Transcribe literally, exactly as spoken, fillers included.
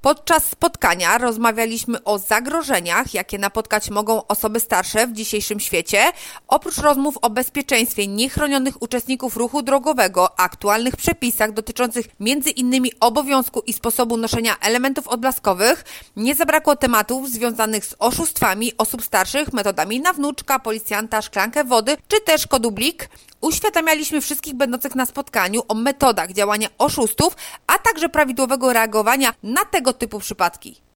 Podczas spotkania rozmawialiśmy o zagrożeniach, jakie napotkać mogą osoby starsze w dzisiejszym świecie. Oprócz rozmów o bezpieczeństwie niechronionych uczestników ruchu drogowego, aktualnych przepisach dotyczących między innymi obowiązku i sposobu noszenia elementów odblaskowych, nie zabrakło tematów związanych z oszustwami osób starszych, metodami na wnuczka, policjanta, szklankę wody czy też kodu Blik. Uświadamialiśmy wszystkich będących na spotkaniu o metodach działania oszustów, a także prawidłowego reagowania na tego typu przypadki.